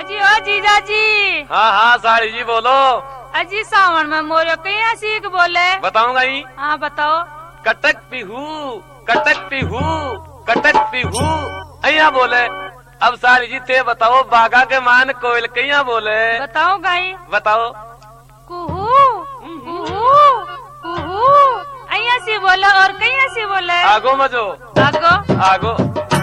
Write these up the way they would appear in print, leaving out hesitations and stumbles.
अजी ओ जीजा जी। हाँ हाँ साड़ी जी बोलो। अजी सावन में मोरियो कहीं सीख बोले बताऊंगा ही। हाँ बताओ। कटक पीहू कटक पीहू कटक पीहू अया बोले। अब साड़ी जी थे बताओ बागा के मान कोयल कहिया बोले। बताओ गाई। बताओ। कुहू कुहू कुहू अया सी बोले और कहीं सी बोले। आगो मजो आगो आगो।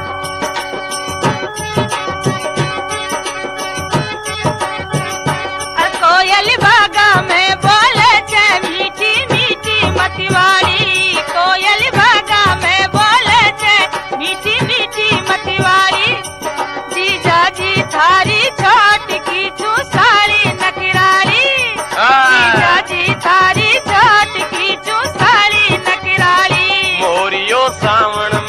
कोयल बागा में बोले छे मीठी मीठी मतिवारी। कोयल बागा में बोले छे मीठी मीठी मतिवारी। जीजा जी थारी छोट की छू साड़ी नकरारी। जीजा जी थारी छोट की छू साड़ी नकरारी। मोरियो सावन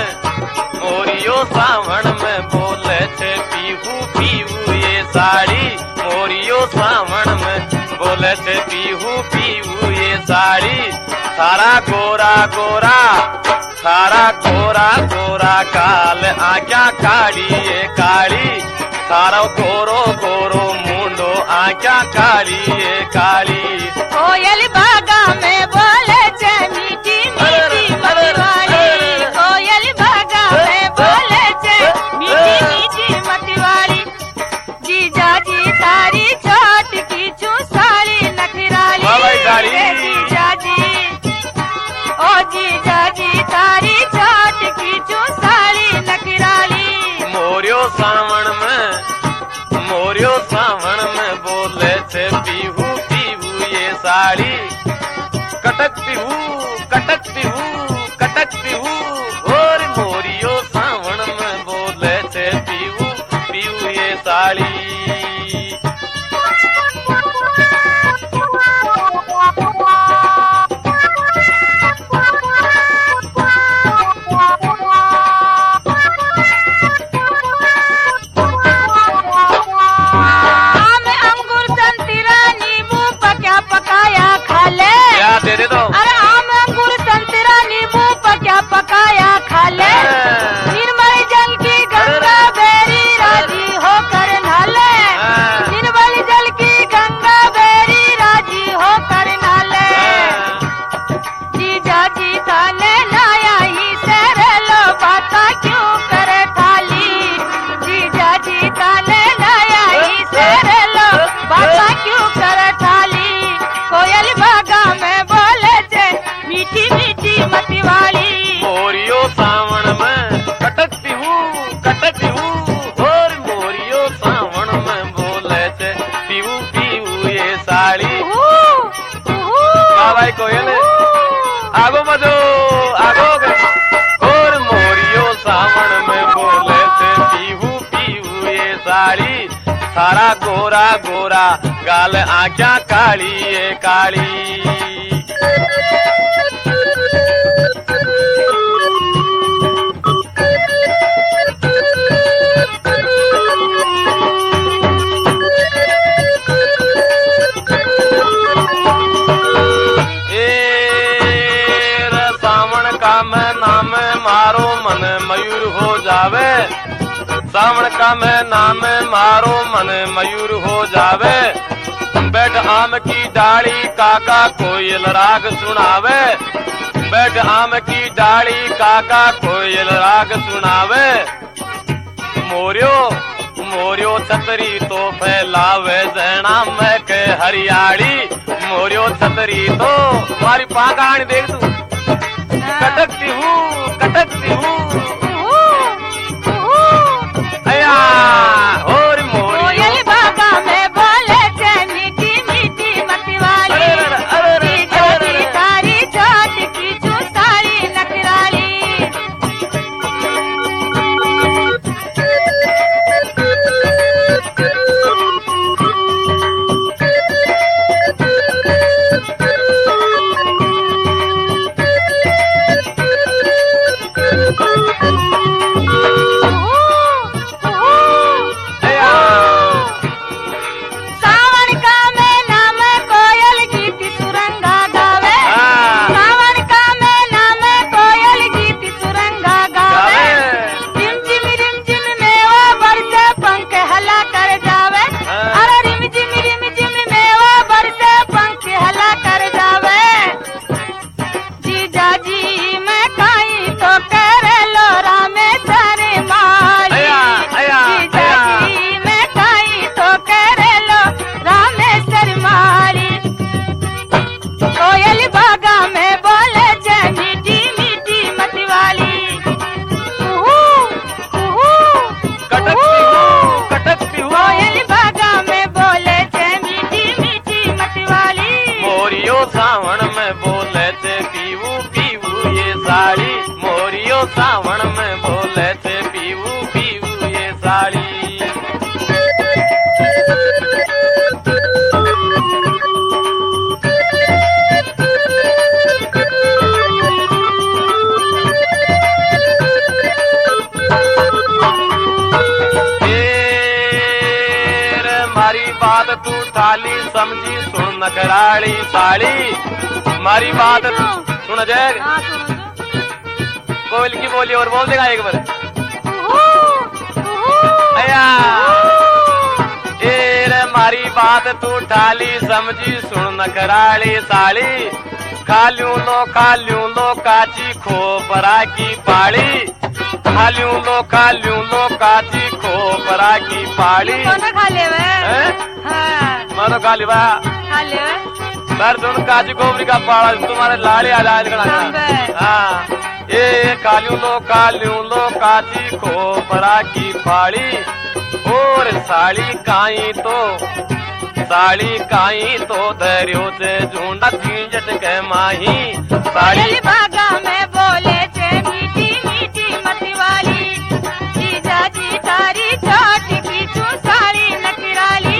में बोले छे पीहू पीहू ये साड़ी। मोरियो सावन में बोले छे पीहू पीहू ये साड़ी। सारा गोरा गोरा सारा गोरा गोरा काल आज्ञा काड़ी ये काली। सारा गोरो गोरो मुंडो आज्ञा काड़ी ये काली। कोयल बागा में बोले छे मीठी मीठी मतिवारी। कोयल बागा में बोले छे मीठी मीठी मतिवारी। जीजा जी तारी छोट की छू साड़ी नखराली। जीजा जी ओ जीजा जी तारी छोट की छू साड़ी नखराली। मोरियो सावन में बोले थे पीहू पीहू ये साड़ी। कटक पीहू कटक पीहू कटक पीहू। और मोरियो सावन में बोले थे पीहू पीहू ये साड़ी। दे दे दो। अरे आम अंगूर संतरा नींबू क्या पकाया खा ले। निर्मल जल की गंगा बेरी राजी होकर नहाले। निर्मल जल की गंगा बेरी राजी होकर नहाले। जीजा जी थाने लाया ही तेरे लो बाता क्यों करे थाली। जीजा जी थाने लाया ही तेरे लो बाता क्यों करे थाली। कोयल बागा में बोले छे मीठी मीठी मतिवाली। मोरियो सावन में कटक पीहू और मोरियो सावन में बोले छे पीहू पीहू ये साड़ी। भाई कोयल आगो मजो आगो। और मोरियो सावन में बोले छे पीहू पीहू ये साड़ी। सारा गोरा गोरा गाल आँखा काली ये काली। सावन का मैं नाम मारो मन मयूर हो जावे। सावन का मैं नाम मारो मन मयूर हो जावे। बैठ आम की डाली काका कोयल राग सुनावे। बैठ आम की डाली काका कोयल राग सुनावे। मोरियो छतरी तो फैलावे जैना मैं के हरियाली। मोरियो छतरी तो तुम्हारी पागानी देख तू। कटकती हूँ अया। और कोयल बागा में बोले छे मीठी मीठी मतिवाली। जीजा जी तारी छोट की छू साड़ी नखराली। मारी बात तू ठाली समझी सुन नखराली साड़ी मारी बात सुन जय कोयल की बोली और बोल देगा एक बार अया रे मारी बात तू ठाली समझी सुन नखराली साड़ी खा लूं लो काची खोपरा की पाड़ी खा लूं लो काची खोपरा की पाड़ी खा ले मानो खा ली सर तुम काची खोपरी का पाड़ा तुम्हारे लाड़े आजाद हाँ ये खा लूं लो काची खोपरा की पाड़ी और साड़ी काई तो धरियो से झूंडा झींझट के माही साड़ी बागा में बोले चे मीठी मीठी मती वाली जीजा जी तारी छोटी पीछू साड़ी नखराली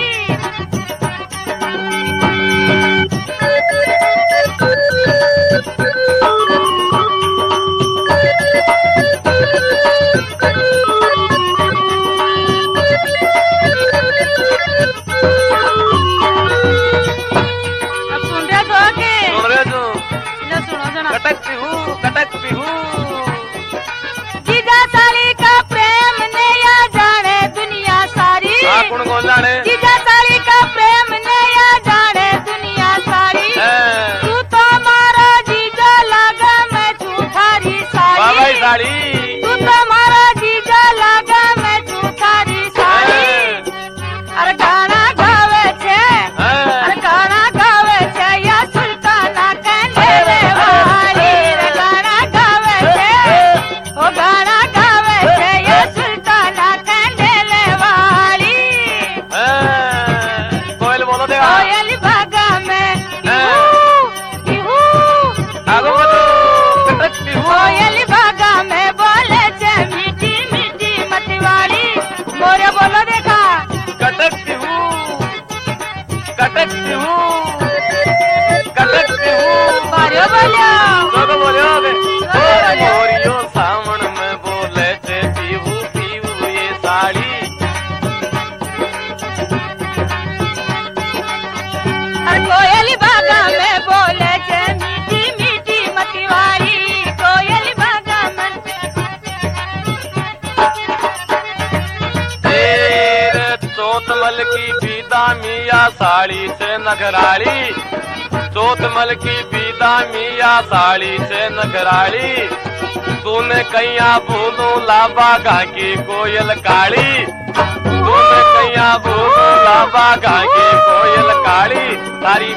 कटकती हूँ जीजा साली का प्रेम ने या जाने दुनिया सारी कौन कौन जाने जीजा साली का प्रेम ने या जाने दुनिया सारी तू तो मारा जीजा लगा मैं तू थारी साड़ी तू तो मारा जीजा लगा मैं तू थारी साड़ी अरे गाना गावे छे या सुल्ताना कहने वाली गाना गावे छे या सुल्ताना कहने वाली कोयल बोलो देगा कोयल बागा में कोयल बागा में बोले छे मीठी मीठी मतवाली मोरे बोलो देखा कटकती हूँ मारियो बोलो मोरियो सावन में बोले थे पीहू ये साड़ी कोयल बागा में बोले छे मीठी मीठी मतवाली कोयल बागा में तेरे चौथमल की बीदा मिया साड़ी से नखराली चौथमल की बीदा मिया साड़ी से नखराली तूने कैया भूलू लाबा गा की कोयल काली तूने कैया भूलू लाबा गा की कोयल काली तारी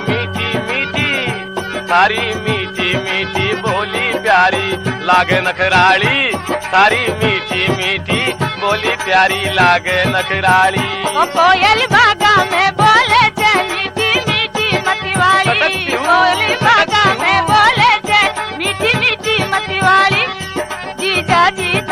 मीठी बोली प्यारी लागे नखराली तारी मीठी बोली प्यारी लागे नखराली कोयल बागा में बोले छे मीठी मीठी मतवाली कोयल बागा में बोले छे मीठी मीठी मतवाली जीजा जी